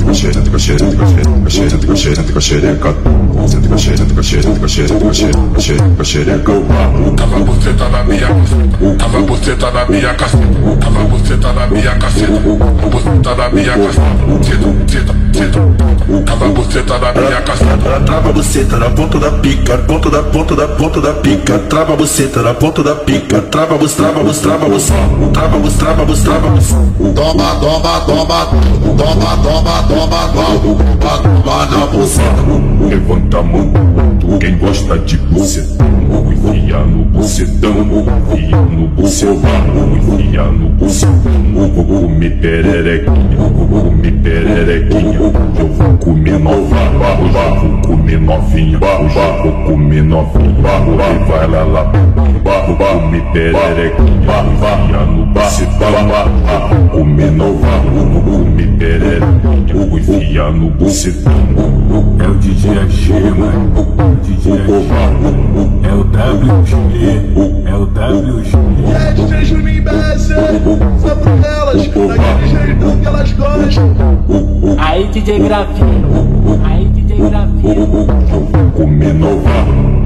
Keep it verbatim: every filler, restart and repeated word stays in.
com xereca, senta com xereca, senta com xereca, senta com xereca, senta com xereca, senta com xereca, senta com xereca, senta com xereca. Tava você tá na minha caceta, tava você tá na minha caceta, tava você tá na minha caceta, você tá na minha caceta, senta, senta, senta, tava você tá na minha caceta. Trava você tá na ponta da pica, ponta da ponta da ponta da pica, trava você tá na ponta da pica, trava você, trava você, trava você, trava você, trava você, trava você. Toma, toma, toma, toma, toma, toma, toma, toma na buceta. Levanta a mão, quem gosta de bucetão, enfia no bucetão, enfia no bucetão, enfia no bucetão. Vou comer pererequinha, vou comer pererequinha, eu vou comer novinha, hoje eu vou comer novinha, hoje eu vou comer novinha, e vai lá lá, vou comer pererequinha, enfia no bucetão, vou comer novinha, vou comer pererequinha, vou enfiar no bucetão. É o D J G, mano, o D J G, é o W G, é o W G. É D J Juninho B S, só pra elas, daquele jeitão que elas gostam. Aí D J Gravinho, aí D J Gravinho. Comer novinha.